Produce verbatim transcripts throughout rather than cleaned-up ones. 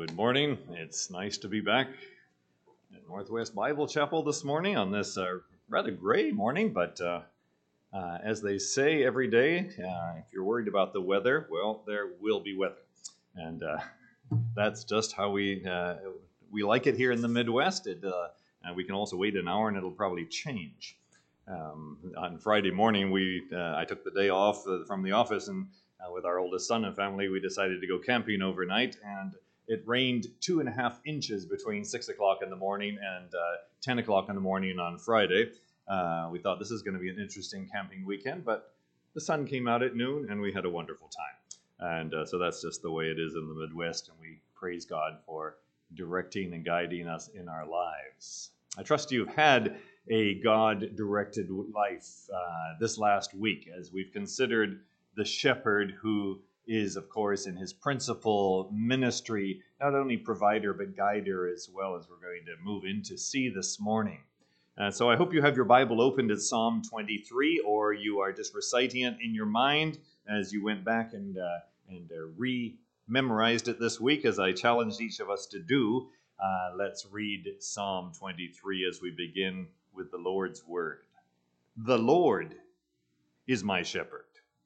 Good morning. It's nice to be back at Northwest Bible Chapel this morning on this uh, rather gray morning, but uh, uh, as they say every day, uh, if you're worried about the weather, well, there will be weather. And uh, that's just how we uh, we like it here in the Midwest. It, uh, and we can also wait an hour and it'll probably change. Um, on Friday morning, we uh, I took the day off uh, from the office, and uh, with our oldest son and family, we decided to go camping overnight, and it rained two and a half inches between six o'clock in the morning and uh, ten o'clock in the morning on Friday. Uh, we thought this is going to be an interesting camping weekend, but the sun came out at noon, and we had a wonderful time. And uh, so that's just the way it is in the Midwest, and we praise God for directing and guiding us in our lives. I trust you've had a God-directed life uh, this last week as we've considered the shepherd who is, of course, in his principal ministry, not only provider but guider as well, as we're going to move in to see this morning. Uh, so I hope you have your Bible opened at Psalm twenty-three, or you are just reciting it in your mind as you went back and, uh, and uh, re-memorized it this week, as I challenged each of us to do. Uh, let's read Psalm twenty-three as we begin with the Lord's word. The Lord is my shepherd.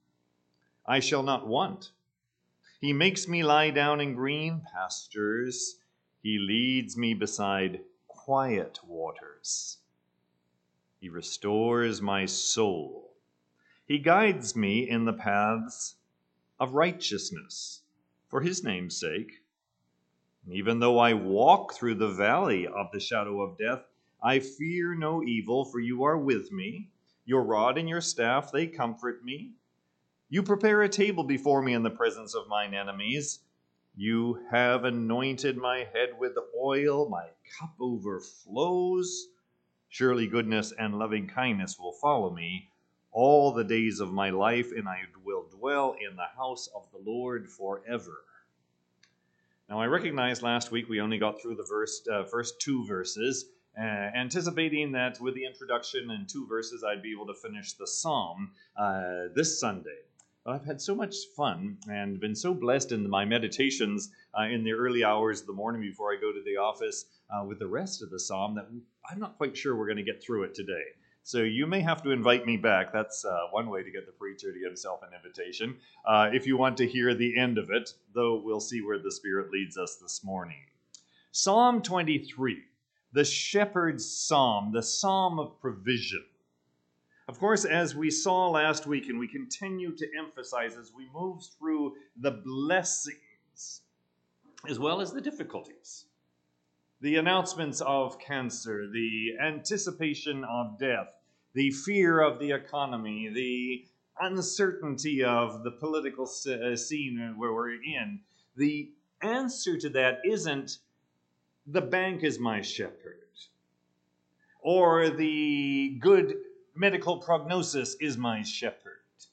I shall not want. He makes me lie down in green pastures. He leads me beside quiet waters. He restores my soul. He guides me in the paths of righteousness for his name's sake. Even though I walk through the valley of the shadow of death, I fear no evil, for you are with me. Your rod and your staff, they comfort me. You prepare a table before me in the presence of mine enemies. You have anointed my head with oil. My cup overflows. Surely goodness and loving kindness will follow me all the days of my life, and I will dwell in the house of the Lord forever. Now, I recognize last week we only got through the verse, uh, first two verses, uh, anticipating that with the introduction and two verses, I'd be able to finish the psalm uh, this Sunday. But I've had so much fun and been so blessed in my meditations uh, in the early hours of the morning before I go to the office uh, with the rest of the psalm that I'm not quite sure we're going to get through it today. So you may have to invite me back. That's uh, one way to get the preacher to give himself an invitation. Uh, if you want to hear the end of it, though we'll see where the Spirit leads us this morning. Psalm twenty-three, the shepherd's psalm, the psalm of provision. Of course, as we saw last week, and we continue to emphasize as we move through the blessings as well as the difficulties, the announcements of cancer, the anticipation of death, the fear of the economy, the uncertainty of the political scene where we're in, the answer to that isn't the bank is my shepherd, or the good medical prognosis is my shepherd,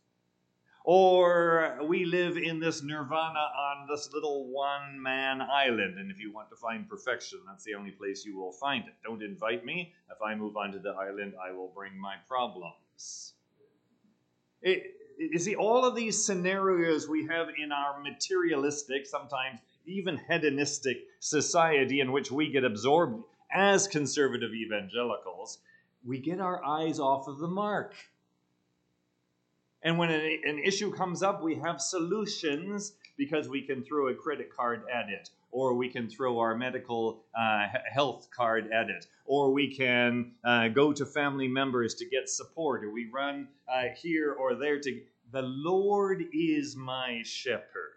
or we live in this nirvana on this little one-man island, and if you want to find perfection, that's the only place you will find it. Don't invite me. If I move onto the island, I will bring my problems. It, you see, all of these scenarios we have in our materialistic, sometimes even hedonistic society in which we get absorbed as conservative evangelicals, we get our eyes off of the mark. And when an, an issue comes up, we have solutions because we can throw a credit card at it, or we can throw our medical uh, health card at it, or we can uh, go to family members to get support, or we run uh, here or there to... The Lord is my shepherd.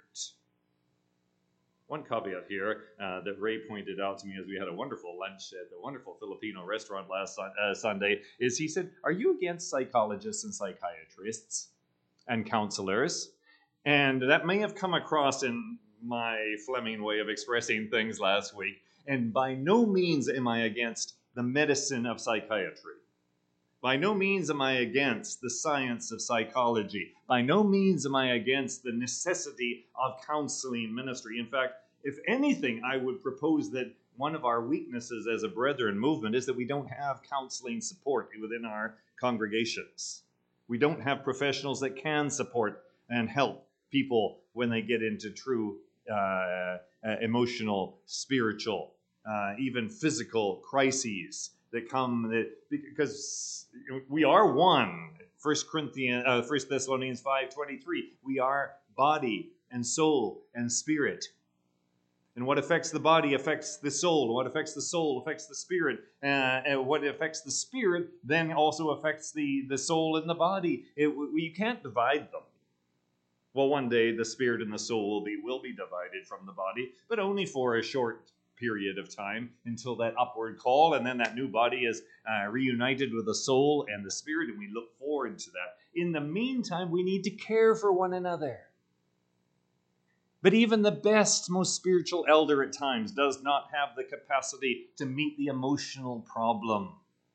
One caveat here uh, that Ray pointed out to me as we had a wonderful lunch at the wonderful Filipino restaurant last uh, Sunday is he said, are you against psychologists and psychiatrists and counselors? And that may have come across in my Fleming way of expressing things last week. And by no means am I against the medicine of psychiatry. By no means am I against the science of psychology. By no means am I against the necessity of counseling ministry. In fact, if anything, I would propose that one of our weaknesses as a brethren movement is that we don't have counseling support within our congregations. We don't have professionals that can support and help people when they get into true uh, uh, emotional, spiritual, uh, even physical crises that come that, because we are one. First Corinthians, uh, First Thessalonians five twenty-three. We are body and soul and spirit. And what affects the body affects the soul. What affects the soul affects the spirit. Uh, and what affects the spirit then also affects the, the soul and the body. It, you can't divide them. Well, one day the spirit and the soul will be, will be divided from the body, but only for a short period of time until that upward call, and then that new body is uh, reunited with the soul and the spirit, and we look forward to that. In the meantime, we need to care for one another. But even the best, most spiritual elder at times does not have the capacity to meet the emotional problem.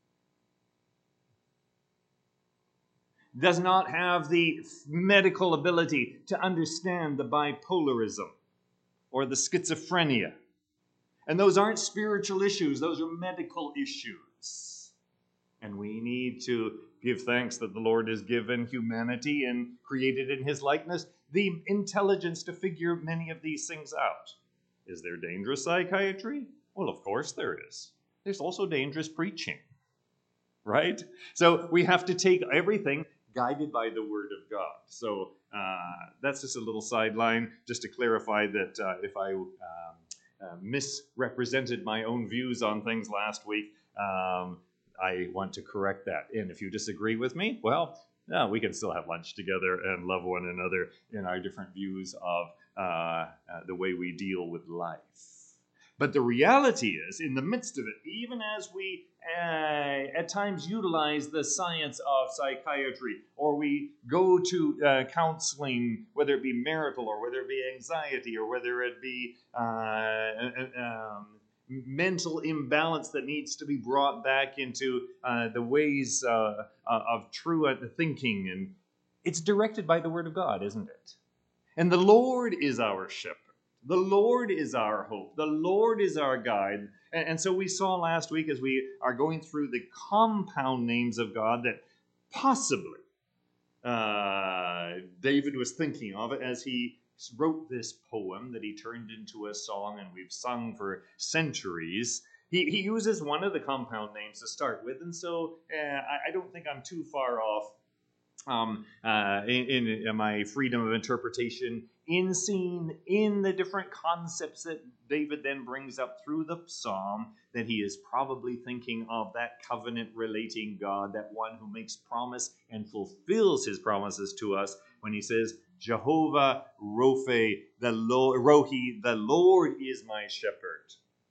Does not have the medical ability to understand the bipolarism or the schizophrenia. And those aren't spiritual issues, those are medical issues. And we need to give thanks that the Lord has given humanity and created in his likeness the intelligence to figure many of these things out. Is there dangerous psychiatry? Well, of course there is. There's also dangerous preaching, right? So we have to take everything guided by the Word of God. So uh, that's just a little sideline, just to clarify that uh, if I um, uh, misrepresented my own views on things last week, um, I want to correct that. And if you disagree with me, well, yeah, we can still have lunch together and love one another in our different views of uh, uh, the way we deal with life. But the reality is, in the midst of it, even as we uh, at times utilize the science of psychiatry, or we go to uh, counseling, whether it be marital, or whether it be anxiety, or whether it be uh, um, mental imbalance that needs to be brought back into uh, the ways uh, of true thinking, and it's directed by the Word of God, isn't it? And the Lord is our shepherd. The Lord is our hope. The Lord is our guide. And, and so we saw last week, as we are going through the compound names of God, that possibly uh, David was thinking of it as he wrote this poem that he turned into a song and we've sung for centuries. He, he uses one of the compound names to start with, and so uh, I, I don't think I'm too far off um, uh, in, in my freedom of interpretation in seeing in the different concepts that David then brings up through the psalm, that he is probably thinking of that covenant relating God, that one who makes promise and fulfills his promises to us when he says, Jehovah Rophe, the Lord, Rohi, the Lord is my shepherd.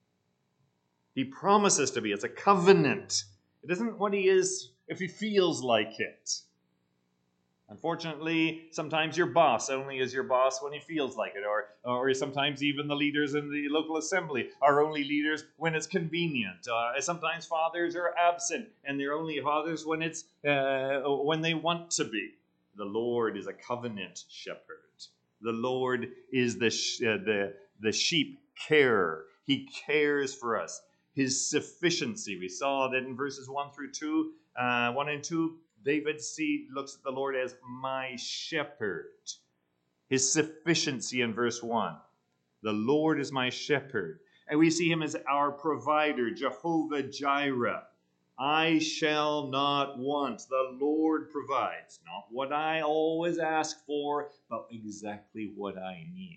He promises to be. It's a covenant. It isn't what he is if he feels like it. Unfortunately, sometimes your boss only is your boss when he feels like it, or, or sometimes even the leaders in the local assembly are only leaders when it's convenient. Uh, sometimes fathers are absent, and they're only fathers when it's uh, when they want to be. The Lord is a covenant shepherd. The Lord is the sh- uh, the the sheep carer. He cares for us. His sufficiency. We saw that in verses one through two, uh, one and two. David see, looks at the Lord as my shepherd. His sufficiency in verse one. The Lord is my shepherd. And we see him as our provider, Jehovah Jireh. I shall not want. The Lord provides. Not what I always ask for, but exactly what I need.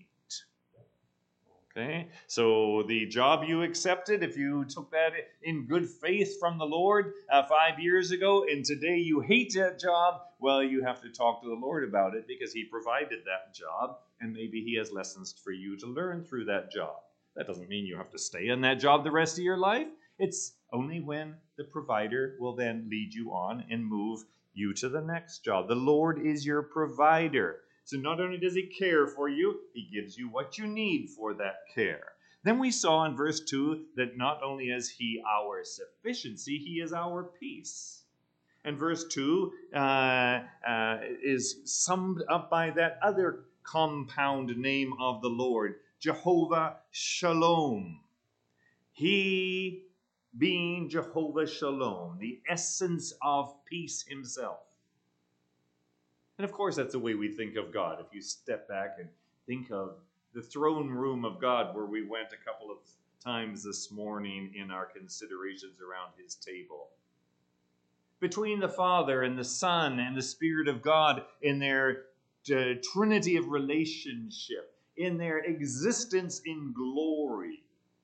Okay, so the job you accepted, if you took that in good faith from the Lord uh, five years ago, and today you hate that job, well, you have to talk to the Lord about it, because he provided that job, and maybe he has lessons for you to learn through that job. That doesn't mean you have to stay in that job the rest of your life. It's only when the provider will then lead you on and move you to the next job. The Lord is your provider. So not only does he care for you, he gives you what you need for that care. Then we saw in verse two that not only is he our sufficiency, he is our peace. And verse two uh, uh, is summed up by that other compound name of the Lord, Jehovah Shalom. He being Jehovah Shalom, the essence of peace himself. And of course, that's the way we think of God. If you step back and think of the throne room of God, where we went a couple of times this morning in our considerations around his table. Between the Father and the Son and the Spirit of God in their uh, trinity of relationship, in their existence in glory,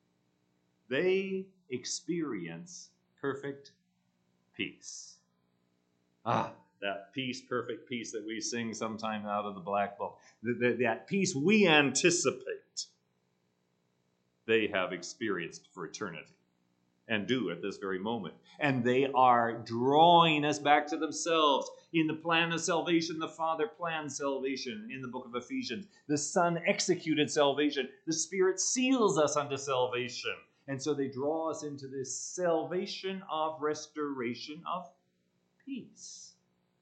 they experience perfect peace. Ah, that peace, perfect peace that we sing sometime out of the Black Book. That, that peace we anticipate, they have experienced for eternity and do at this very moment. And they are drawing us back to themselves. In the plan of salvation, the Father planned salvation in the book of Ephesians. The Son executed salvation. The Spirit seals us unto salvation. And so they draw us into this salvation of restoration of peace.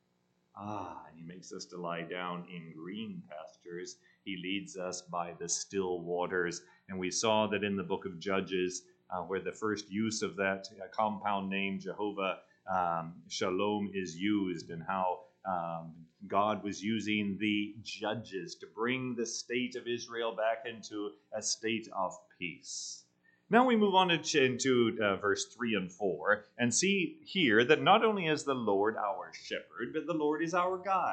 Ah, and he makes us to lie down in green pastures. He leads us by the still waters. And we saw that in the book of Judges, uh, where the first use of that uh, compound name, Jehovah um, Shalom, is used, and how um, God was using the judges to bring the state of Israel back into a state of peace. Now we move on into uh, verse three and four and see here that not only is the Lord our shepherd, but the Lord is our guide.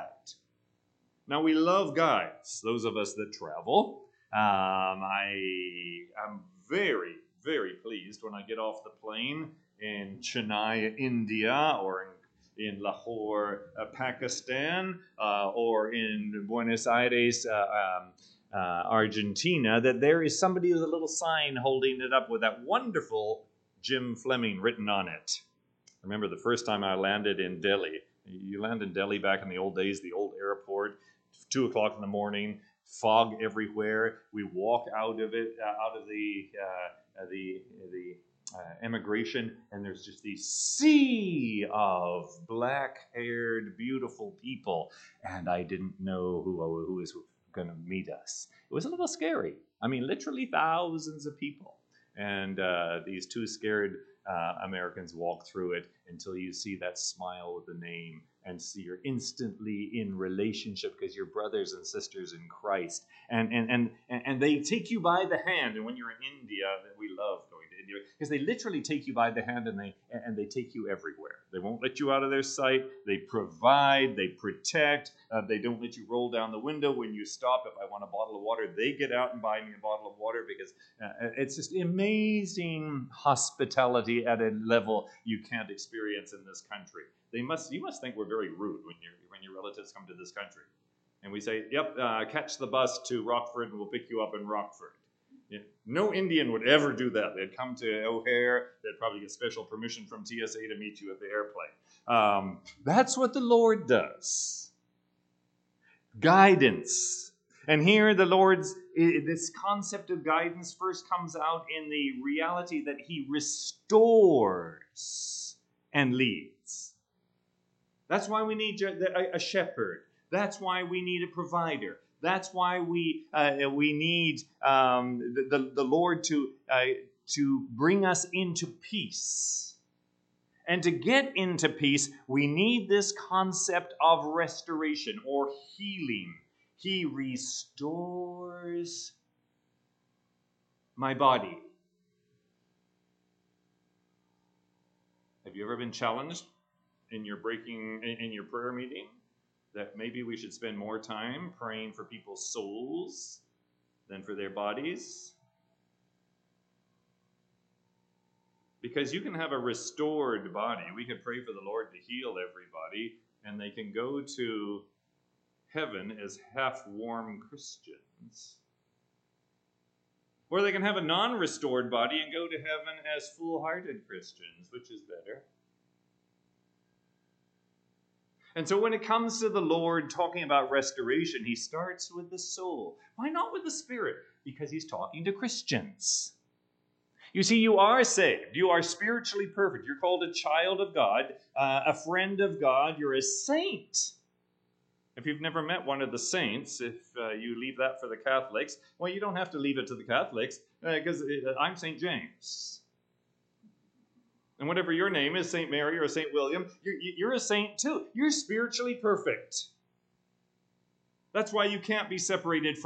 Now we love guides, those of us that travel. Um, I am very, very pleased when I get off the plane in Chennai, India, or in, in Lahore, uh, Pakistan, uh, or in Buenos Aires, uh, um, Uh, Argentina, that there is somebody with a little sign holding it up with that wonderful Jim Fleming written on it. I remember the first time I landed in Delhi. You land in Delhi back in the old days, the old airport, two o'clock in the morning, fog everywhere. We walk out of it, uh, out of the uh, the the uh, immigration, and there's just this sea of black-haired, beautiful people, and I didn't know who who was going to meet us. It was a little scary. I mean, literally thousands of people. And uh, these two scared uh, Americans walk through it until you see that smile with the name and see you're instantly in relationship because you're brothers and sisters in Christ. And, and, and, and they take you by the hand. And when you're in India, we love going to India because they literally take you by the hand and they, and they take you everywhere. They won't let you out of their sight. They provide, they protect. Uh, they don't let you roll down the window when you stop. If I want a bottle of water, they get out and buy me a bottle of water because uh, it's just amazing hospitality at a level you can't experience in this country. They must, you must think we're very rude when, you when your relatives come to this country. And we say, yep, uh, catch the bus to Rockford and we'll pick you up in Rockford. Yeah. No Indian would ever do that. They'd come to O'Hare. They'd probably get special permission from T S A to meet you at the airplane. Um, that's what the Lord does. Guidance. And here the Lord's, this concept of guidance first comes out in the reality that he restores and leads. That's why we need a shepherd. That's why we need a provider. That's why we uh, we need um, the, the, the Lord to, uh, to bring us into peace. And to get into peace, we need this concept of restoration or healing. He restores my body. Have you ever been challenged in your breaking in your prayer meeting that maybe we should spend more time praying for people's souls than for their bodies? Because you can have a restored body. We could pray for the Lord to heal everybody, and they can go to heaven as half-warm Christians. Or they can have a non-restored body and go to heaven as full-hearted Christians, which is better. And so when it comes to the Lord talking about restoration, he starts with the soul. Why not with the spirit? Because he's talking to Christians. You see, you are saved. You are spiritually perfect. You're called a child of God, uh, a friend of God. You're a saint. If you've never met one of the saints, if uh, you leave that for the Catholics, well, you don't have to leave it to the Catholics, because uh, I'm Saint James. And whatever your name is, Saint Mary or Saint William, you're, you're a saint too. You're spiritually perfect. That's why you can't be separated from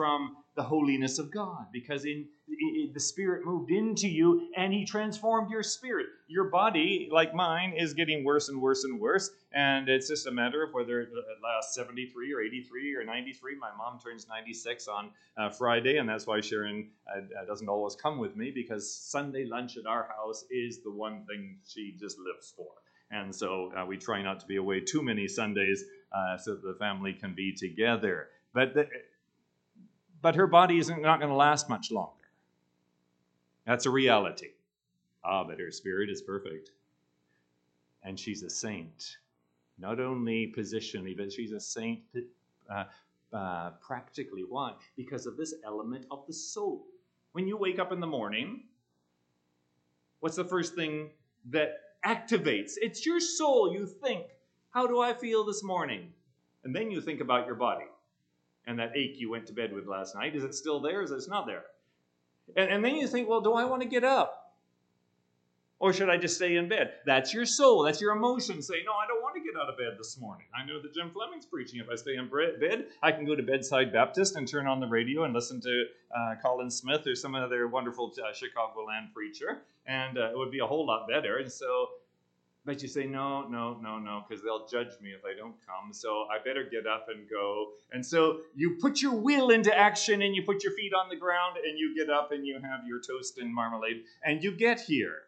the holiness of God, because in, in the Spirit moved into you and he transformed your spirit. Your body, like mine, is getting worse and worse and worse, and it's just a matter of whether it lasts seventy-three or eighty-three or ninety-three. My mom turns ninety-six on uh, Friday, and that's why Sharon uh, doesn't always come with me, because Sunday lunch at our house is the one thing she just lives for. And so uh, we try not to be away too many Sundays uh, so that the family can be together. But the, But her body isn't not going to last much longer. That's a reality. Ah, but her spirit is perfect. And she's a saint. Not only positionally, but she's a saint uh, uh, practically. Why? Because of this element of the soul. When you wake up in the morning, what's the first thing that activates? It's your soul. You think, how do I feel this morning? And then you think about your body. And that ache you went to bed with last night, is it still there or is it not there? And, and then you think, well, do I want to get up? Or should I just stay in bed? That's your soul. That's your emotion saying, no, I don't want to get out of bed this morning. I know that Jim Fleming's preaching. If I stay in bed, I can go to Bedside Baptist and turn on the radio and listen to uh, Colin Smith or some other wonderful uh, Chicagoland preacher. And uh, it would be a whole lot better. And so... But you say, no, no, no, no, because they'll judge me if I don't come, so I better get up and go. And so you put your will into action, and you put your feet on the ground, and you get up, and you have your toast and marmalade, and you get here.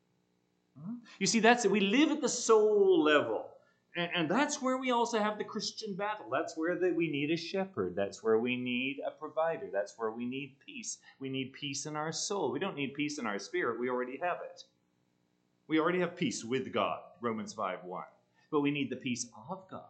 You see, that's it. We live at the soul level. And, and that's where we also have the Christian battle. That's where the, we need a shepherd. That's where we need a provider. That's where we need peace. We need peace in our soul. We don't need peace in our spirit. We already have it. We already have peace with God, Romans five one. But we need the peace of God.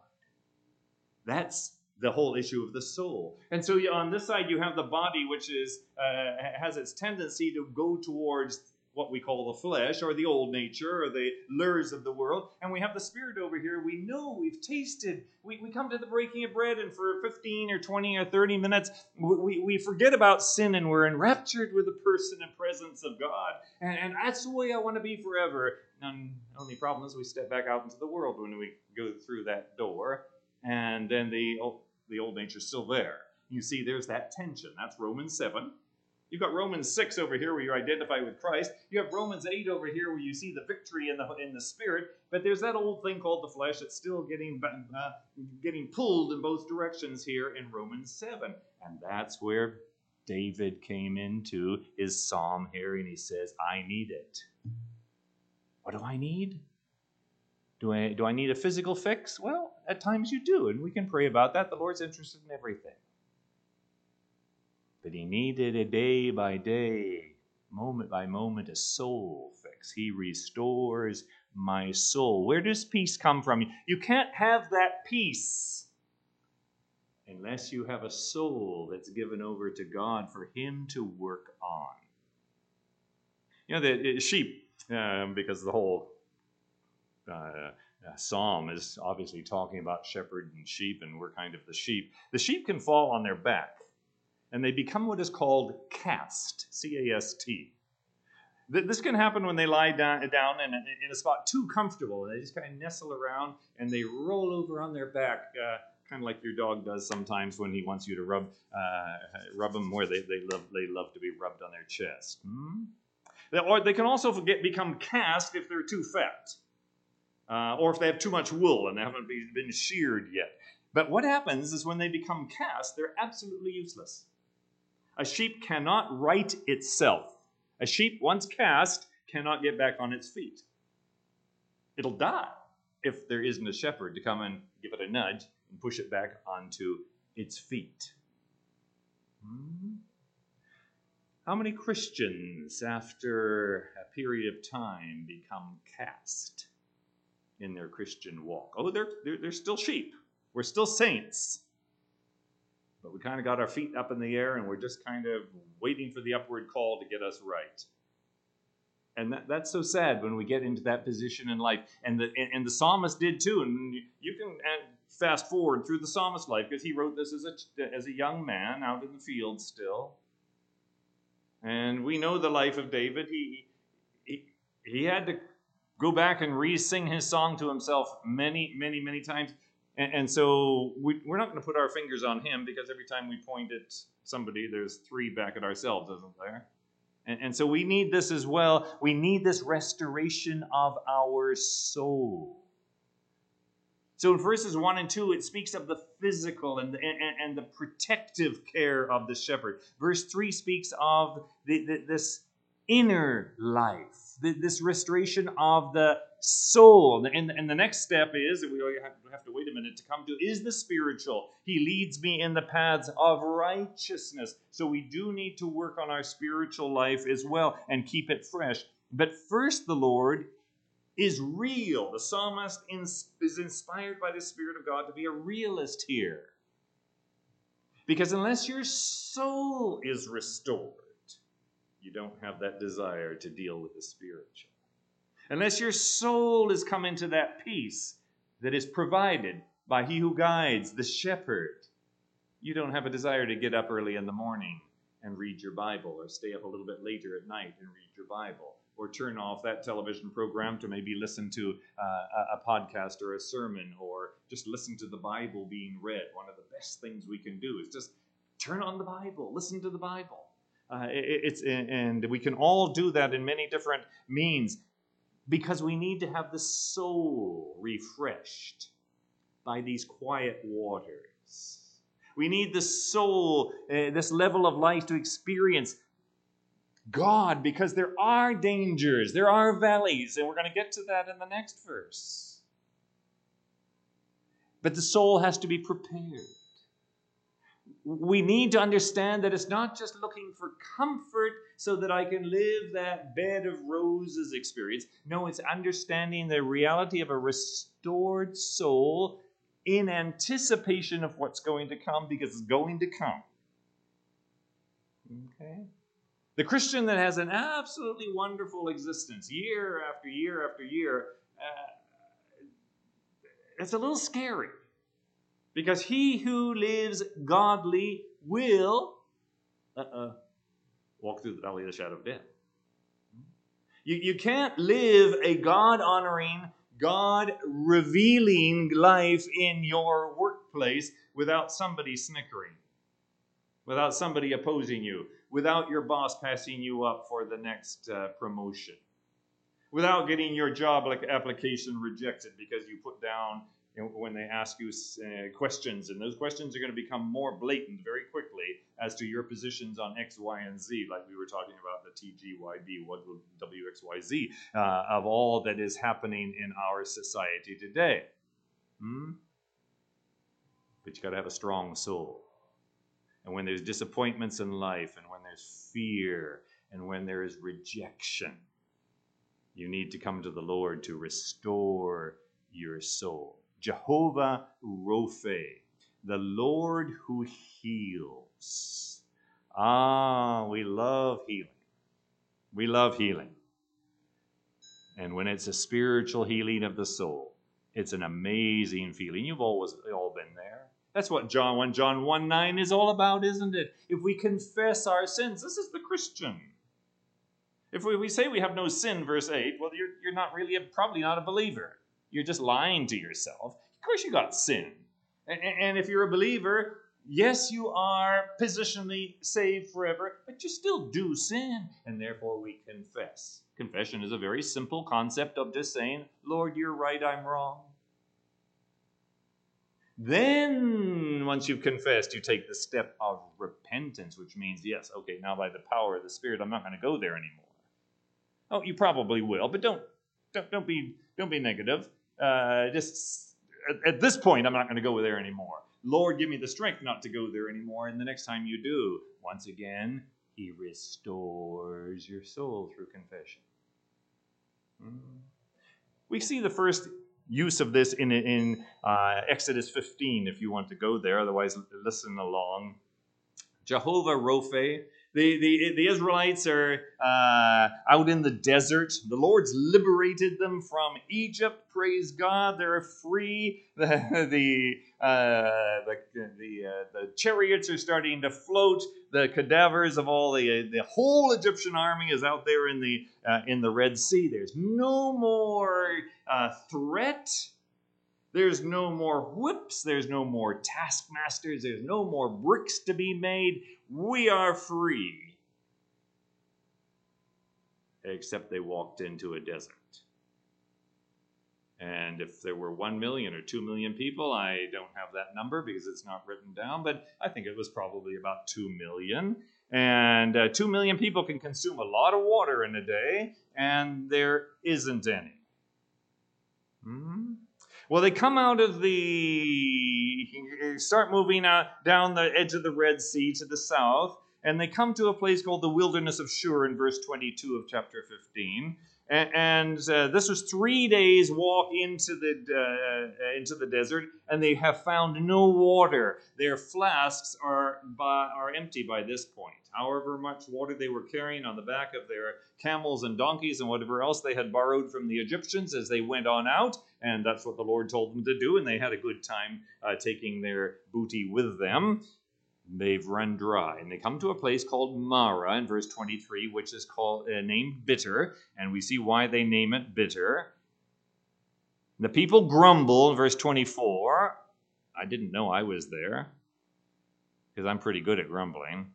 That's the whole issue of the soul. And so on this side, you have the body, which is uh, has its tendency to go towards what we call the flesh, or the old nature, or the lures of the world. And we have the spirit over here. We know, we've tasted. We, we come to the breaking of bread, and for fifteen or twenty or thirty minutes, we, we forget about sin, and we're enraptured with the person and presence of God. And, and that's the way I want to be forever. And the only problem is we step back out into the world when we go through that door, and then the, the old nature's still there. You see, there's that tension. That's Romans seven. You've got Romans six over here where you identify with Christ. You have Romans eight over here where you see the victory in the in the Spirit. But there's that old thing called the flesh that's still getting, uh, getting pulled in both directions here in Romans seven. And that's where David came into his psalm here, and he says, I need it. What do I need? Do I, do I need a physical fix? Well, at times you do, and we can pray about that. The Lord's interested in everything. But he needed a day by day, moment by moment, a soul fix. He restores my soul. Where does peace come from? You can't have that peace unless you have a soul that's given over to God for him to work on. You know, the sheep, um, because the whole uh, psalm is obviously talking about shepherd and sheep, and we're kind of the sheep. The sheep can fall on their back, and they become what is called cast, C A S T. This can happen when they lie down, down in, a, in a spot too comfortable. They just kind of nestle around, and they roll over on their back, uh, kind of like your dog does sometimes when he wants you to rub uh, rub them where they, they, love, they love to be rubbed on their chest. Hmm? Or they can also get, become cast if they're too fat, uh, or if they have too much wool and they haven't been sheared yet. But what happens is when they become cast, they're absolutely useless. A sheep cannot right itself. A sheep, once cast, cannot get back on its feet. It'll die if there isn't a shepherd to come and give it a nudge and push it back onto its feet. Hmm? How many Christians, after a period of time, become cast in their Christian walk? Oh, they're, they're, they're still sheep. We're still saints. But we kind of got our feet up in the air, and we're just kind of waiting for the upward call to get us right. And that, that's so sad when we get into that position in life. And the, and, and the psalmist did too. And you can fast forward through the psalmist's life, because he wrote this as a, as a young man out in the field still. And we know the life of David. He, he, he had to go back and re-sing his song to himself many, many, many times. And, and so we, we're not going to put our fingers on him, because every time we point at somebody, there's three back at ourselves, isn't there? And, and so we need this as well. We need this restoration of our soul. So in verses one and two, it speaks of the physical and the, and, and the protective care of the shepherd. Verse three speaks of the, the, this inner life, the, this restoration of the soul. And, and the next step is, we have to wait a minute to come to, is the spiritual. He leads me in the paths of righteousness. So we do need to work on our spiritual life as well and keep it fresh. But first, the Lord is real. The psalmist is inspired by the Spirit of God to be a realist here. Because unless your soul is restored, you don't have that desire to deal with the spiritual. Unless your soul has come into that peace that is provided by He who guides, the shepherd, you don't have a desire to get up early in the morning and read your Bible, or stay up a little bit later at night and read your Bible, or turn off that television program to maybe listen to uh, a, a podcast or a sermon, or just listen to the Bible being read. One of the best things we can do is just turn on the Bible, listen to the Bible. Uh, it, it's and we can all do that in many different means, because we need to have the soul refreshed by these quiet waters. We need the soul, uh, this level of life, to experience God, because there are dangers, there are valleys, and we're going to get to that in the next verse. But the soul has to be prepared. We need to understand that it's not just looking for comfort so that I can live that bed of roses experience. No, it's understanding the reality of a restored soul in anticipation of what's going to come, because it's going to come. Okay? The Christian that has an absolutely wonderful existence year after year after year, uh, it's a little scary. Because he who lives godly will uh-uh, walk through the valley of the shadow of death. You, you can't live a God-honoring, God-revealing life in your workplace without somebody snickering, without somebody opposing you, without your boss passing you up for the next uh, promotion, without getting your job application rejected because you put down, you know, when they ask you uh, questions, and those questions are going to become more blatant very quickly as to your positions on X, Y, and Z, like we were talking about the T G Y B, what W X Y Z, uh, of all that is happening in our society today. Hmm? But you got to have a strong soul. And when there's disappointments in life, and when there's fear, and when there is rejection, you need to come to the Lord to restore your soul. Jehovah Rophe, the Lord who heals. Ah, we love healing. We love healing. And when it's a spiritual healing of the soul, it's an amazing feeling. You've always all been there. That's what John one, John one nine is all about, isn't it? If we confess our sins, this is the Christian. If we, we say we have no sin, verse eight, well, you're, you're not really, a, probably not a believer. You're just lying to yourself. Of course you got sin. And, and if you're a believer, yes, you are positionally saved forever, but you still do sin, and therefore we confess. Confession is a very simple concept of just saying, Lord, you're right, I'm wrong. Then, once you've confessed, you take the step of repentance, which means, yes, okay, now by the power of the Spirit, I'm not going to go there anymore. Oh, you probably will, but don't don't, don't be don't be negative. Uh, just at, at this point, I'm not going to go there anymore. Lord, give me the strength not to go there anymore. And the next time you do, once again, He restores your soul through confession. Mm. We see the first use of this in, in uh, Exodus fifteen, if you want to go there. Otherwise, listen along. Jehovah Rophe. The, the, the Israelites are uh, out in the desert. The Lord's liberated them from Egypt. Praise God, they're free. The the uh, the the, uh, the chariots are starting to float. The cadavers of all the the whole Egyptian army is out there in the uh, in the Red Sea. There's no more uh, threat. There's no more whips. There's no more taskmasters. There's no more bricks to be made. We are free. Except they walked into a desert. And if there were one million or two million people, I don't have that number because it's not written down, but I think it was probably about two million. And uh, two million people can consume a lot of water in a day, and there isn't any. Hmm? Well, they come out of the, start moving uh, down the edge of the Red Sea to the south, and they come to a place called the Wilderness of Shur in verse twenty-two of chapter fifteen. And uh, this was three days walk into the uh, into the desert, and they have found no water. Their flasks are by, are empty by this point. However much water they were carrying on the back of their camels and donkeys and whatever else they had borrowed from the Egyptians as they went on out, and that's what the Lord told them to do, and they had a good time uh, taking their booty with them. They've run dry, and they come to a place called Marah in verse twenty-three, which is called uh, named Bitter, and we see why they name it Bitter. The people grumble in verse twenty-four. I didn't know I was there, because I'm pretty good at grumbling.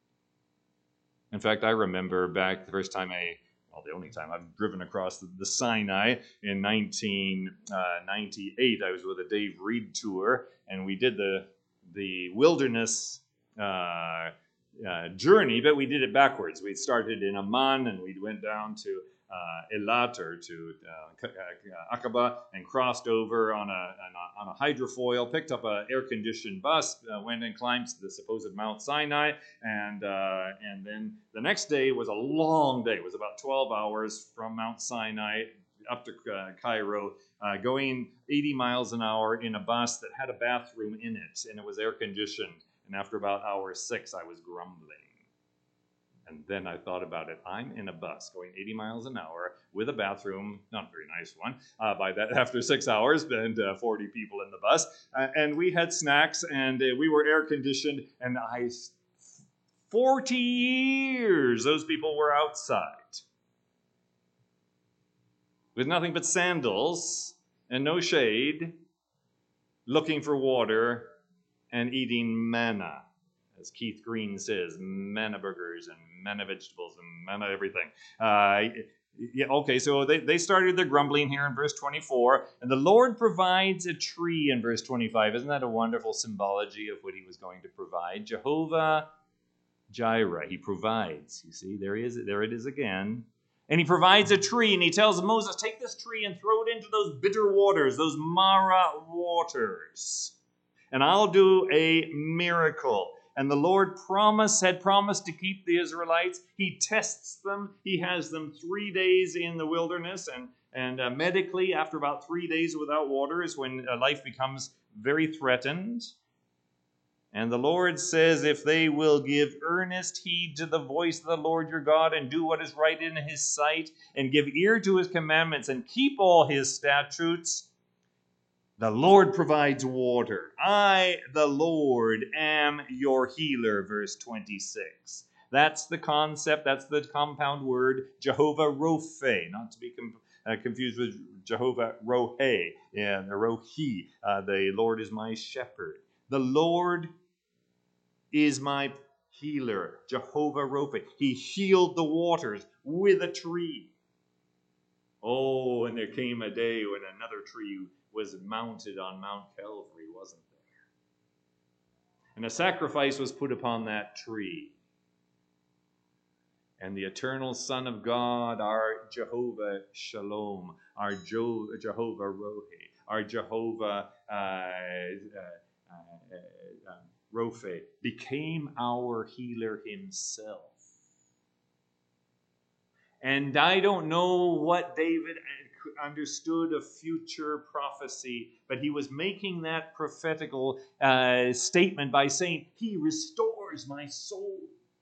In fact, I remember back the first time I, well, the only time I've driven across the, the Sinai in nineteen ninety-eight. I was with a Dave Reed tour, and we did the the wilderness uh, uh, journey, but we did it backwards. We started in Amman, and we went down to uh, Eilat or to uh, Aqaba, and crossed over on a, on a, on a hydrofoil, picked up an air-conditioned bus, uh, went and climbed to the supposed Mount Sinai, and uh, and then the next day was a long day. It was about twelve hours from Mount Sinai up to uh, Cairo, uh, going eighty miles an hour in a bus that had a bathroom in it, and it was air-conditioned. And after about hour six, I was grumbling. And then I thought about it. I'm in a bus going eighty miles an hour with a bathroom, not a very nice one, uh, by that after six hours, and uh, forty people in the bus. Uh, and we had snacks, and uh, we were air-conditioned, and I, forty years, those people were outside with nothing but sandals and no shade, looking for water and eating manna. As Keith Green says, manna burgers and manna vegetables and manna everything. Uh, yeah, okay, so they, they started their grumbling here in verse twenty-four, and the Lord provides a tree in verse twenty-five. Isn't that a wonderful symbology of what he was going to provide? Jehovah Jireh, he provides. You see, there he is, there it is again. And he provides a tree, and he tells Moses, take this tree and throw it into those bitter waters, those Marah waters, and I'll do a miracle. And the Lord promised, had promised to keep the Israelites. He tests them. He has them three days in the wilderness, and, and uh, medically, after about three days without water is when uh, life becomes very threatened. And the Lord says, if they will give earnest heed to the voice of the Lord your God and do what is right in his sight and give ear to his commandments and keep all his statutes, the Lord provides water. I, the Lord, am your healer, verse twenty-six. That's the concept, that's the compound word, Jehovah Rophe, not to be com- uh, confused with Jehovah Rohe, yeah, Rohi. Uh, the Lord is my shepherd. The Lord is my healer, Jehovah Rophe. He healed the waters with a tree. Oh, and there came a day when another tree was mounted on Mount Calvary, wasn't there? And a sacrifice was put upon that tree. And the eternal Son of God, our Jehovah Shalom, our jo- Jehovah Rohe, our Jehovah uh, uh, uh, uh, Rophe, became our healer himself. And I don't know what David understood of future prophecy, but he was making that prophetical uh, statement by saying, he restores my soul.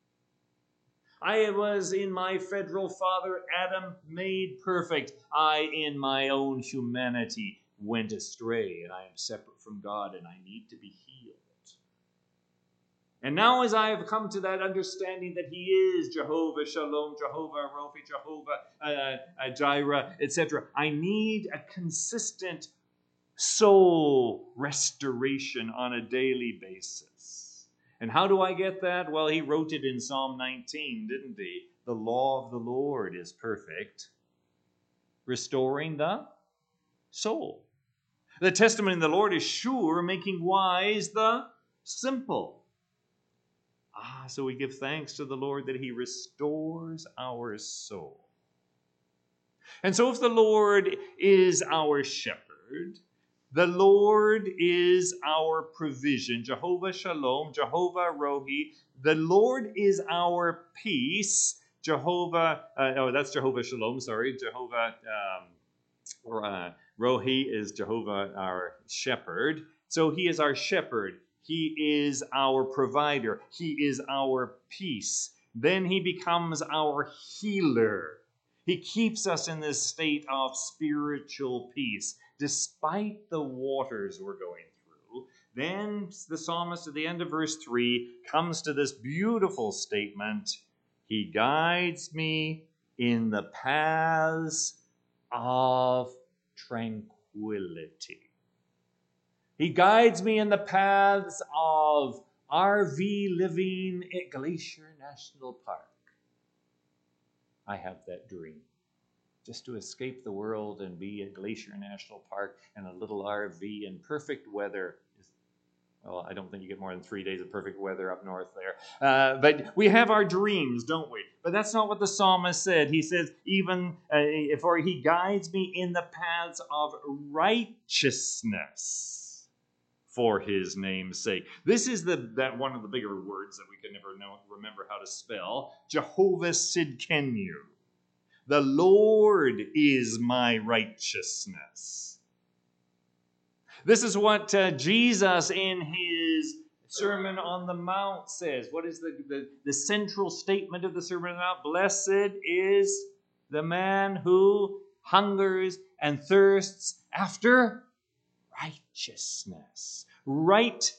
I was in my federal father Adam made perfect. I in my own humanity went astray, and I am separate from God, and I need to be healed. And now as I have come to that understanding that he is Jehovah Shalom, Jehovah Rophe, Jehovah uh, uh, Jireh, et cetera, I need a consistent soul restoration on a daily basis. And how do I get that? Well, he wrote it in Psalm nineteen, didn't he? The law of the Lord is perfect, restoring the soul. The testimony of the Lord is sure, making wise the simple. Ah, so we give thanks to the Lord that he restores our soul. And so if the Lord is our shepherd, the Lord is our provision. Jehovah Shalom, Jehovah Rohi. The Lord is our peace. Jehovah, uh, oh, that's Jehovah Shalom, sorry. Jehovah um, or, uh, Rohi is Jehovah our shepherd. So he is our shepherd. He is our provider. He is our peace. Then he becomes our healer. He keeps us in this state of spiritual peace, despite the waters we're going through. Then the psalmist at the end of verse three comes to this beautiful statement. He guides me in the paths of tranquility. He guides me in the paths of R V living at Glacier National Park. I have that dream, just to escape the world and be at Glacier National Park in a little R V in perfect weather. Well, I don't think you get more than three days of perfect weather up north there. Uh, but we have our dreams, don't we? But that's not what the psalmist said. He says, even, uh, for he guides me in the paths of righteousness for his name's sake. This is the that one of the bigger words that we can never know, remember how to spell. Jehovah Sidkenu. The Lord is my righteousness. This is what uh, Jesus in his Sermon on the Mount says. What is the, the, the central statement of the Sermon on the Mount? Blessed is the man who hungers and thirsts after righteousness. Right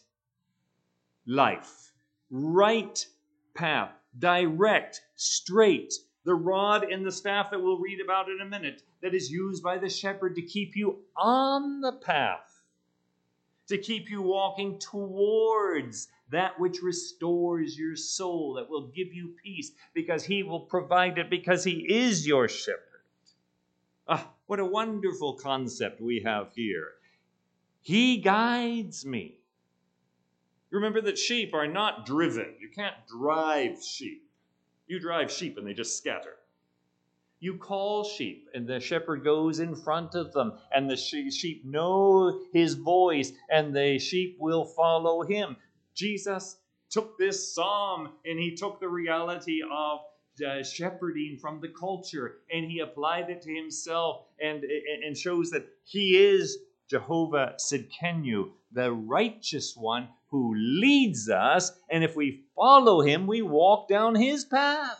life. Right path. Direct. Straight. The rod and the staff that we'll read about in a minute, that is used by the shepherd to keep you on the path, to keep you walking towards that which restores your soul, that will give you peace, because he will provide it, because he is your shepherd. Ah, what a wonderful concept we have here. He guides me. Remember that sheep are not driven. You can't drive sheep. You drive sheep and they just scatter. You call sheep, and the shepherd goes in front of them, and the sheep know his voice, and the sheep will follow him. Jesus took this psalm, and he took the reality of uh, shepherding from the culture, and he applied it to himself, and, and shows that he is Jehovah Sidkenu, the righteous one who leads us, and if we follow him, we walk down his path.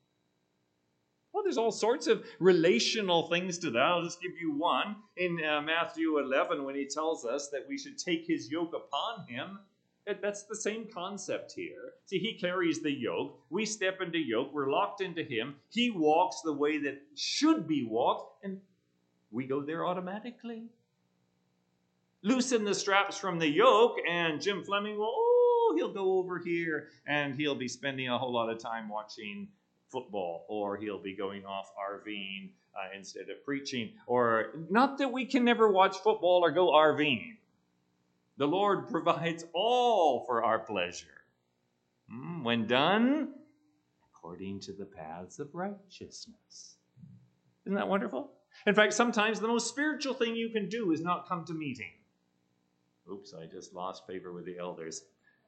Well, there's all sorts of relational things to that. I'll just give you one. In uh, Matthew eleven, when he tells us that we should take his yoke upon him, that's the same concept here. See, he carries the yoke. We step into yoke. We're locked into him. He walks the way that should be walked, and we go there automatically. Loosen the straps from the yoke, and Jim Fleming will, oh, he'll go over here, and he'll be spending a whole lot of time watching football, or he'll be going off RVing uh, instead of preaching. Or not that we can never watch football or go RVing. The Lord provides all for our pleasure. Mm, when done, according to the paths of righteousness. Isn't that wonderful? In fact, sometimes the most spiritual thing you can do is not come to meeting. Oops, I just lost favor with the elders.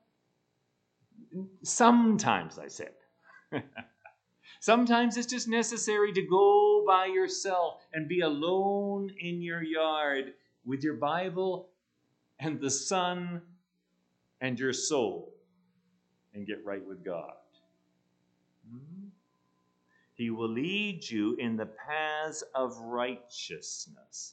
Sometimes, I said. Sometimes it's just necessary to go by yourself and be alone in your yard with your Bible and the sun and your soul and get right with God. Hmm? He will lead you in the paths of righteousness.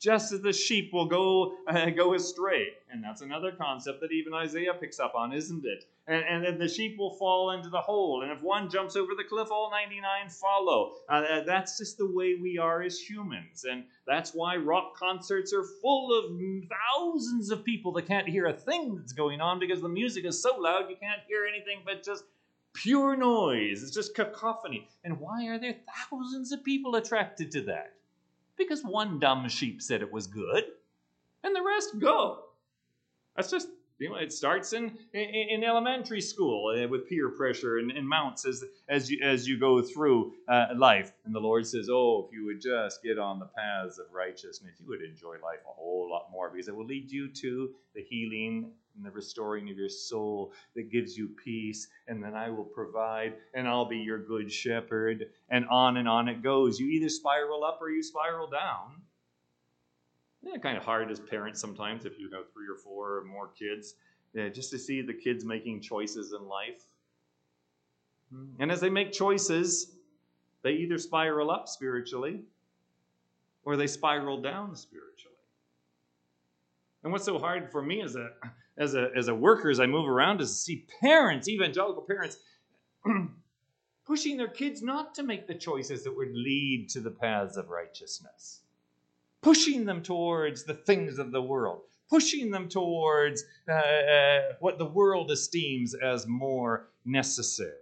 just as the sheep will go uh, go astray. And that's another concept that even Isaiah picks up on, isn't it? And, and then the sheep will fall into the hole. And if one jumps over the cliff, all ninety-nine follow. Uh, that's just the way we are as humans. And that's why rock concerts are full of thousands of people that can't hear a thing that's going on because the music is so loud you can't hear anything but just pure noise. It's just cacophony. And why are there thousands of people attracted to that? Because one dumb sheep said it was good, and the rest go. That's just, you know, it starts in in, in elementary school uh, with peer pressure and, and mounts as as you as you go through uh, life. And the Lord says, "Oh, if you would just get on the paths of righteousness, you would enjoy life a whole lot more because it will lead you to the healing and the restoring of your soul that gives you peace, and then I will provide, and I'll be your good shepherd," and on and on it goes. You either spiral up or you spiral down. Yeah, kind of hard as parents sometimes if you have three or four or more kids, yeah, just to see the kids making choices in life. And as they make choices, they either spiral up spiritually or they spiral down spiritually. And what's so hard for me as a as a as a worker as I move around is to see parents, evangelical parents, pushing their kids not to make the choices that would lead to the paths of righteousness. Pushing them towards the things of the world. Pushing them towards uh, uh, what the world esteems as more necessary.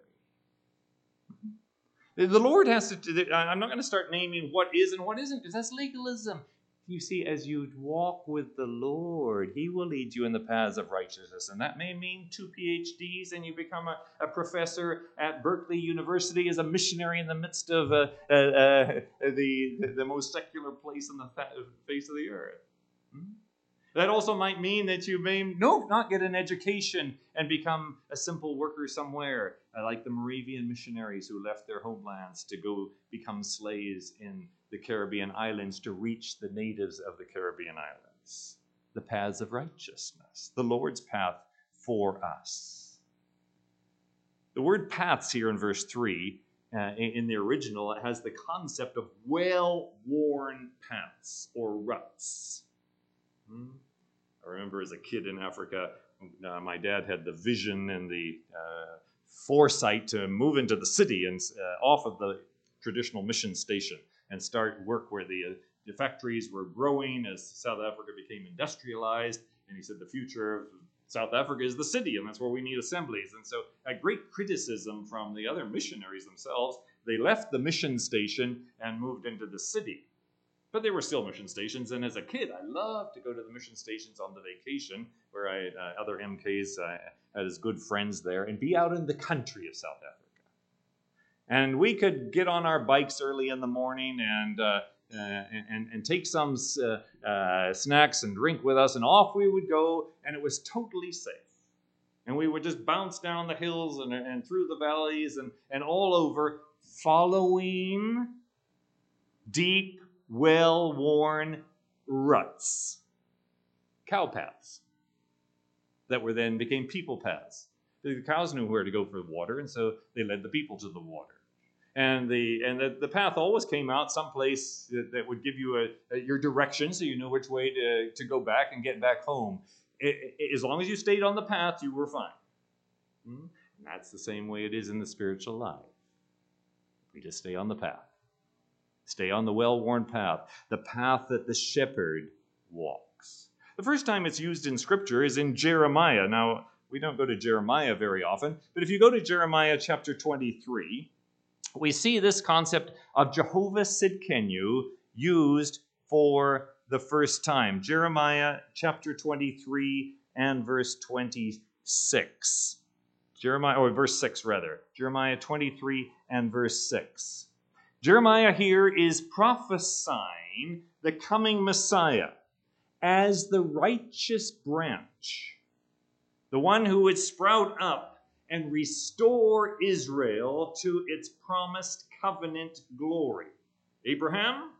The Lord has to, I'm not going to start naming what is and what isn't, because that's legalism. You see, as you walk with the Lord, He will lead you in the paths of righteousness. And that may mean two P H Ds and you become a, a professor at Berkeley University as a missionary in the midst of uh, uh, uh, the, the most secular place on the face of the earth. Hmm? That also might mean that you may no, not get an education and become a simple worker somewhere, uh, like the Moravian missionaries who left their homelands to go become slaves in the Caribbean islands to reach the natives of the Caribbean islands. The paths of righteousness, the Lord's path for us. The word paths here in verse three, uh, in the original, it has the concept of well-worn paths or ruts. Hmm? I remember as a kid in Africa, uh, my dad had the vision and the uh, foresight to move into the city and uh, off of the traditional mission station and start work where the, uh, the factories were growing as South Africa became industrialized. And he said the future of South Africa is the city, and that's where we need assemblies. And so a great criticism from the other missionaries themselves, they left the mission station and moved into the city. But they were still mission stations, and as a kid, I loved to go to the mission stations on the vacation, where I uh, other M Ks uh, had as good friends there, and be out in the country of South Africa. And we could get on our bikes early in the morning and uh, uh, and, and take some uh, uh, snacks and drink with us, and off we would go, and it was totally safe. And we would just bounce down the hills and, and through the valleys and, and all over, following deep, well-worn ruts, cow paths, that were then became people paths. The cows knew where to go for water, and so they led the people to the water. And the and the, the path always came out someplace that, that would give you a, a, your direction, so you knew which way to, to go back and get back home. It, it, as long as you stayed on the path, you were fine. Hmm? And that's the same way it is in the spiritual life. We just stay on the path. Stay on the well-worn path, the path that the shepherd walks. The first time it's used in Scripture is in Jeremiah. Now, we don't go to Jeremiah very often, but if you go to Jeremiah chapter twenty-three, we see this concept of Jehovah Sidkenu used for the first time. Jeremiah chapter twenty-three and verse twenty-six. Jeremiah, or verse six rather. Jeremiah twenty-three and verse six. Jeremiah here is prophesying the coming Messiah as the righteous branch, the one who would sprout up and restore Israel to its promised covenant glory. Abraham,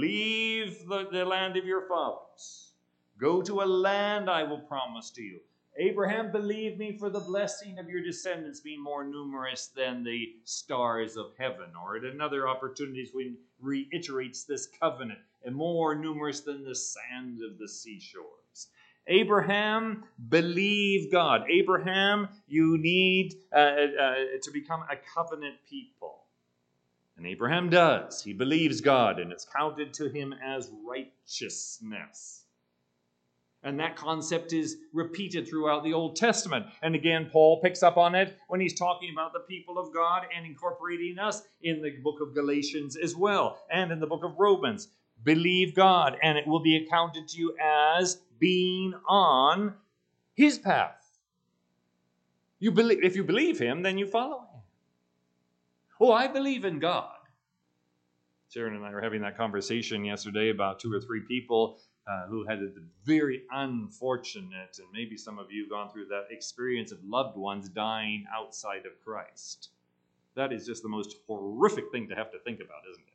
leave the, the land of your fathers. Go to a land I will promise to you. Abraham believed me for the blessing of your descendants being more numerous than the stars of heaven. Or at another opportunities, we reiterates this covenant, and more numerous than the sand of the seashores. Abraham believed God. Abraham, you need uh, uh, to become a covenant people. And Abraham does. He believes God, and it's counted to him as righteousness. And that concept is repeated throughout the Old Testament. And again, Paul picks up on it when he's talking about the people of God and incorporating us in the book of Galatians as well, and in the book of Romans. Believe God, and it will be accounted to you as being on his path. You believe, if you believe him, then you follow him. Oh, I believe in God. Sharon and I were having that conversation yesterday about two or three people uh, who had a very unfortunate, and maybe some of you have gone through that experience of loved ones dying outside of Christ. That is just the most horrific thing to have to think about, isn't it?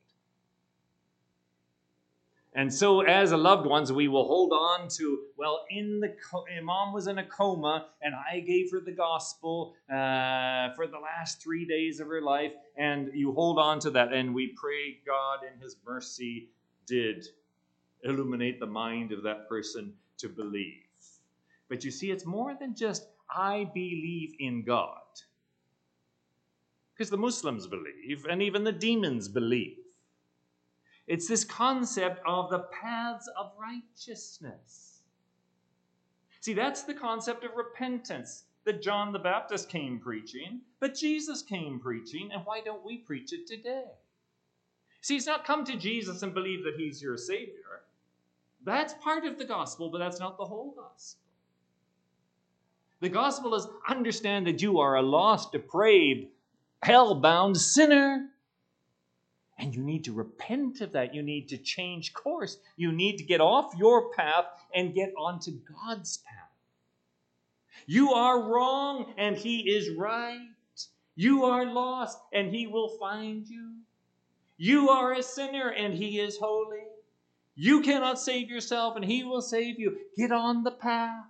And so as a loved ones, we will hold on to, well, in the co- mom was in a coma, and I gave her the gospel uh, for the last three days of her life, and you hold on to that, and we pray God in his mercy did illuminate the mind of that person to believe. But you see, it's more than just, I believe in God. Because the Muslims believe, and even the demons believe. It's this concept of the paths of righteousness. See, that's the concept of repentance that John the Baptist came preaching, but Jesus came preaching, and why don't we preach it today? See, it's not come to Jesus and believe that he's your Savior. That's part of the gospel, but that's not the whole gospel. The gospel is understand that you are a lost, depraved, hell-bound sinner. And you need to repent of that. You need to change course. You need to get off your path and get onto God's path. You are wrong and he is right. You are lost and he will find you. You are a sinner and he is holy. You cannot save yourself and he will save you. Get on the path.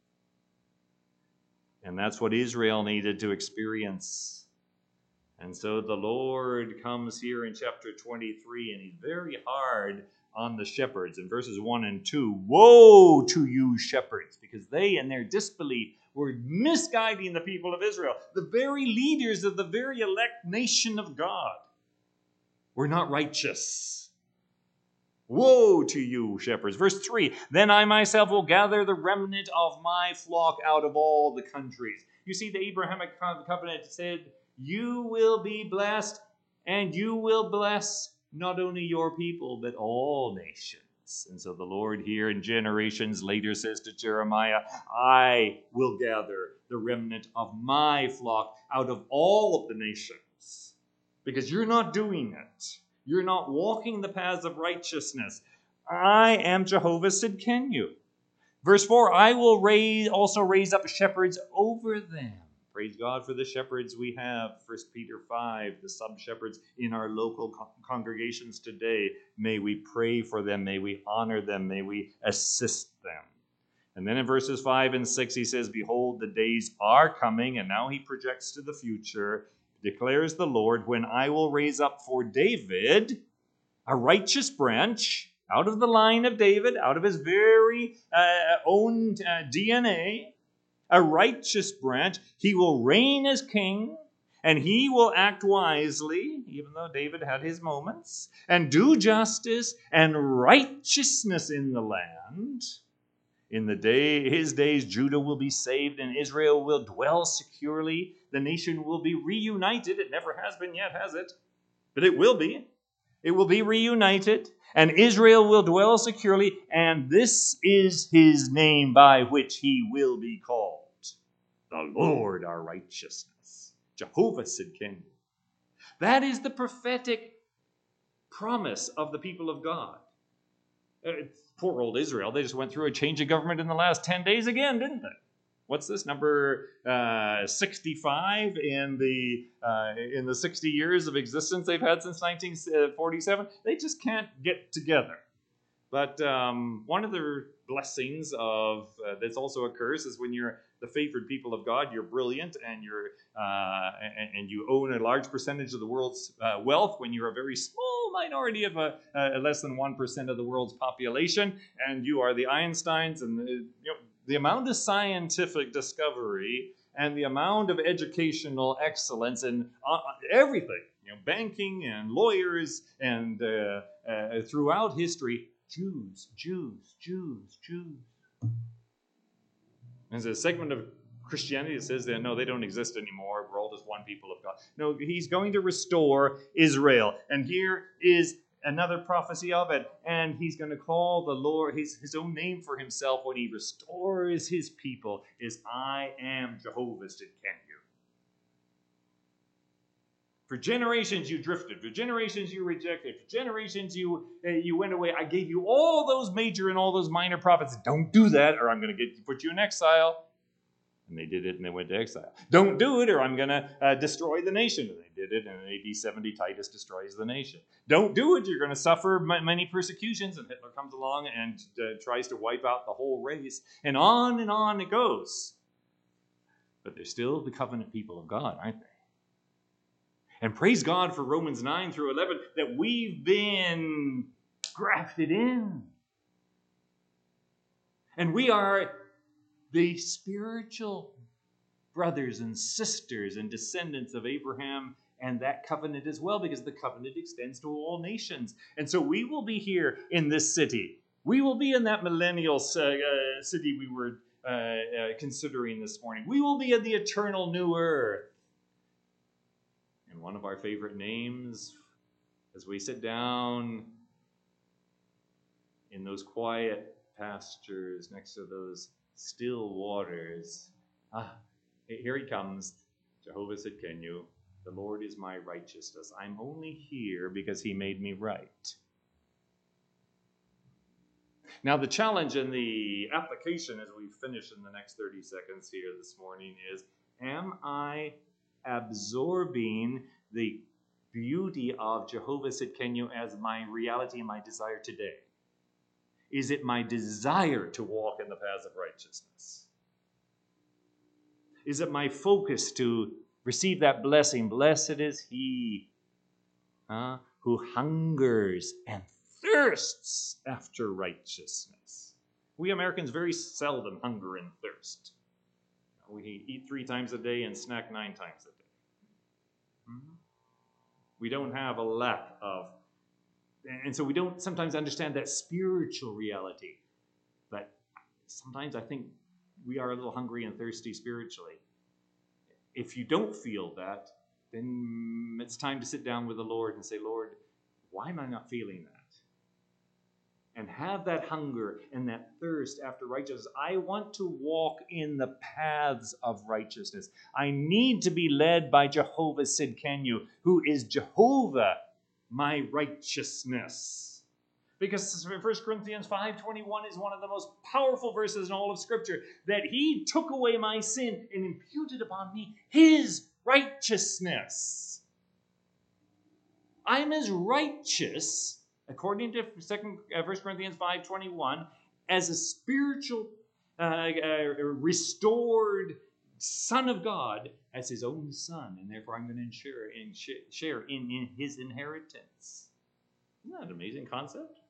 And that's what Israel needed to experience. And so the Lord comes here in chapter twenty-three, and he's very hard on the shepherds. In verses one and two, woe to you shepherds, because they in their disbelief were misguiding the people of Israel. The very leaders of the very elect nation of God were not righteous. Woe to you, shepherds. Verse three, then I myself will gather the remnant of my flock out of all the countries. You see, the Abrahamic covenant said, you will be blessed, and you will bless not only your people, but all nations. And so the Lord here in generations later says to Jeremiah, I will gather the remnant of my flock out of all of the nations. Because you're not doing it. You're not walking the paths of righteousness. I am Jehovah Sidkenu. Verse four, I will raise, also raise up shepherds over them. Praise God for the shepherds we have. First Peter five, the sub-shepherds in our local con- congregations today. May we pray for them. May we honor them. May we assist them. And then in verses five and six, he says, behold, the days are coming. And now he projects to the future, declares the Lord, when I will raise up for David a righteous branch out of the line of David, out of his very uh, own uh, D N A, a righteous branch. He will reign as king, and he will act wisely, even though David had his moments, and do justice and righteousness in the land. In the day, his days, Judah will be saved, and Israel will dwell securely. The nation will be reunited. It never has been yet, has it? But it will be. It will be reunited, and Israel will dwell securely, and this is his name by which he will be called. The Lord our righteousness. Jehovah Sidkenu. That is the prophetic promise of the people of God. Uh, poor old Israel, they just went through a change of government in the last ten days again, didn't they? What's this, number uh, sixty-five in the uh, in the sixty years of existence they've had since nineteen forty-seven? They just can't get together. But um, one of the blessings of uh, that's also occurs is when you're the favored people of God. You're brilliant, and you're uh, and, and you own a large percentage of the world's uh, wealth when you're a very small minority of a, uh, less than one percent of the world's population, and you are the Einsteins, and the, you know, the amount of scientific discovery and the amount of educational excellence and uh, everything, you know, banking and lawyers and uh, uh, throughout history, Jews, Jews, Jews, Jews. There's a segment of Christianity that says that no, they don't exist anymore. We're all just one people of God. No, he's going to restore Israel. And here is another prophecy of it. And he's going to call the Lord, his, his own name for himself when he restores his people is, I am Jehovah Sidkenu. For generations you drifted. For generations you rejected. For generations you uh, you went away. I gave you all those major and all those minor prophets. Don't do that, or I'm going to get put you in exile. And they did it, and they went to exile. Don't do it, or I'm going to uh, destroy the nation. And they did it, and in A D seventy, Titus destroys the nation. Don't do it, you're going to suffer m- many persecutions. And Hitler comes along and uh, tries to wipe out the whole race. And on and on it goes. But they're still the covenant people of God, aren't they? And praise God for Romans nine through eleven that we've been grafted in. And we are the spiritual brothers and sisters and descendants of Abraham and that covenant as well, because the covenant extends to all nations. And so we will be here in this city. We will be in that millennial uh, uh, city we were uh, uh, considering this morning. We will be in the eternal new earth. And one of our favorite names, as we sit down in those quiet pastures next to those still waters, ah, here he comes, Jehovah Sidkenu. The Lord is my righteousness. I'm only here because he made me right. Now, the challenge and the application as we finish in the next thirty seconds here this morning is, am I absorbing the beauty of Jehovah Sidkenu as my reality and my desire today? Is it my desire to walk in the paths of righteousness? Is it my focus to receive that blessing? Blessed is he uh, who hungers and thirsts after righteousness. We Americans very seldom hunger and thirst. We eat three times a day and snack nine times a day. Mm-hmm. We don't have a lack of, and so we don't sometimes understand that spiritual reality. But sometimes I think we are a little hungry and thirsty spiritually. If you don't feel that, then it's time to sit down with the Lord and say, Lord, why am I not feeling that? And have that hunger and that thirst after righteousness. I want to walk in the paths of righteousness. I need to be led by Jehovah Sidkenu, who is Jehovah, my righteousness. Because First Corinthians five twenty-one is one of the most powerful verses in all of Scripture, that he took away my sin and imputed upon me his righteousness. I'm as righteous, according to First Corinthians five twenty-one, as a spiritual, uh, uh, restored Son of God, as his own son, and therefore I'm going to share in, share in, in his inheritance. Isn't that an amazing concept?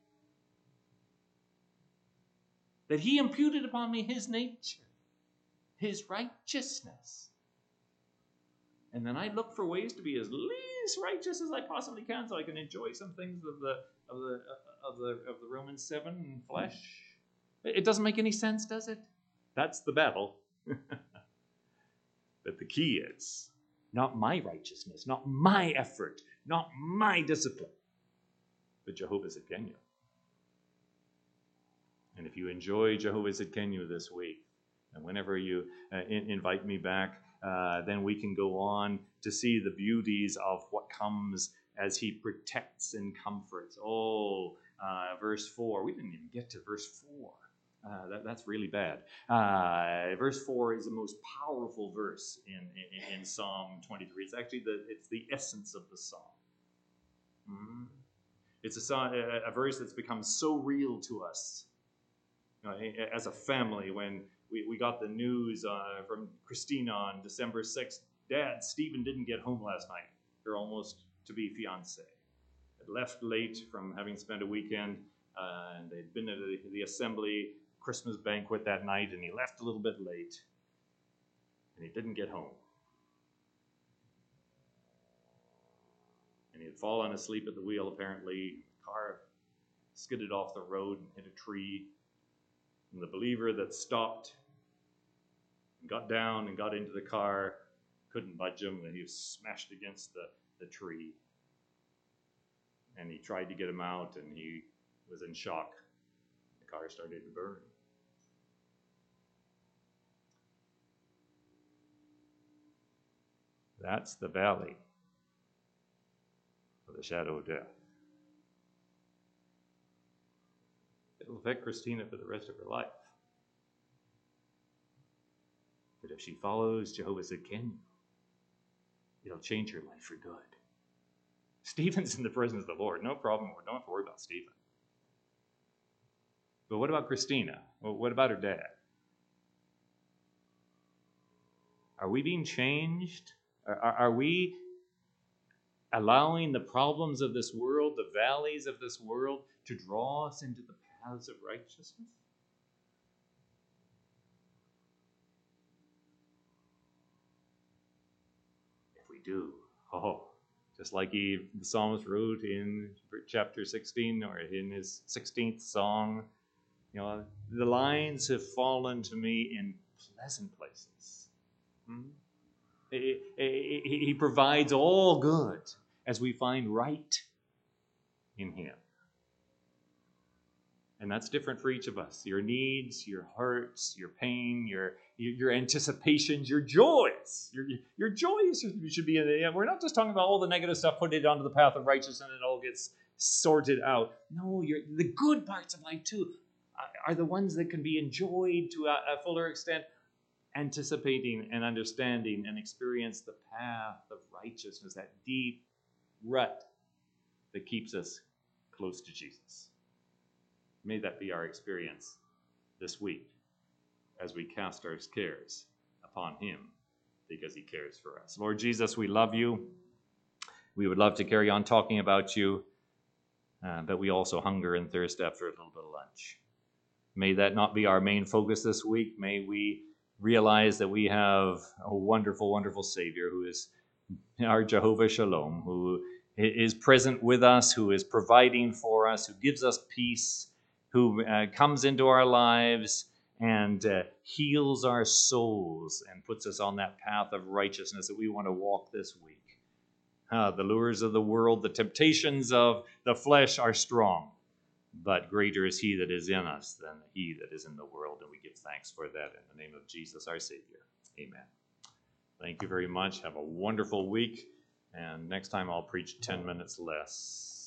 That he imputed upon me his nature, his righteousness. And then I look for ways to be as least righteous as I possibly can, so I can enjoy some things of the of the of the of the Romans seven flesh. It doesn't make any sense, does it? That's the battle. But the key is not my righteousness, not my effort, not my discipline, but Jehovah Sidkenu. And if you enjoy Jehovah Sidkenu this week, and whenever you uh, in, invite me back, uh, then we can go on to see the beauties of what comes as he protects and comforts. Oh, uh, verse four. We didn't even get to verse four. Uh, that, that's really bad. Uh, verse four is the most powerful verse in, in, in Psalm twenty-three. It's actually the it's the essence of the psalm. Mm-hmm. It's a, a, a verse that's become so real to us. You know, as a family, when we, we got the news uh, from Christina on December sixth. Dad, Stephen didn't get home last night. Her almost to be fiance had left late from having spent a weekend, uh, and they'd been at the, the assembly Christmas banquet that night, and he left a little bit late, and he didn't get home. And he had fallen asleep at the wheel, apparently. The car skidded off the road and hit a tree. And the believer that stopped and got down and got into the car couldn't budge him, and he was smashed against the, the tree. And he tried to get him out, and he was in shock. The car started to burn. That's the valley of the shadow of death. It'll affect Christina for the rest of her life. But if she follows Jehovah Tsidkenu, it'll change her life for good. Stephen's in the presence of the Lord. No problem. We don't have to worry about Stephen. But what about Christina? Well, what about her dad? Are we being changed? Are, are, are we allowing the problems of this world, the valleys of this world, to draw us into the paths of righteousness? If we do, oh, just like he, the psalmist wrote in chapter sixteen, or in his sixteenth song, you know, the lines have fallen to me in pleasant places. Hmm? He, he, he provides all good as we find right in him. And that's different for each of us. Your needs, your hurts, your pain, your your, your anticipations, your joys. Your, your joys should be in the, we're not just talking about all the negative stuff, put it onto the path of righteousness and it all gets sorted out. No, your, the good parts of life too are the ones that can be enjoyed to a, a fuller extent, anticipating and understanding and experience the path of righteousness, that deep rut that keeps us close to Jesus. May that be our experience this week as we cast our cares upon him, because he cares for us. Lord Jesus, we love you. We would love to carry on talking about you, uh, but we also hunger and thirst after a little bit of lunch. May that not be our main focus this week. May we realize that we have a wonderful, wonderful Savior who is our Jehovah Shalom, who is present with us, who is providing for us, who gives us peace, who uh, comes into our lives and uh, heals our souls and puts us on that path of righteousness that we want to walk this week. Uh, the lures of the world, the temptations of the flesh are strong, but greater is he that is in us than he that is in the world, and we give thanks for that in the name of Jesus, our Savior. Amen. Thank you very much. Have a wonderful week, and next time I'll preach ten minutes less.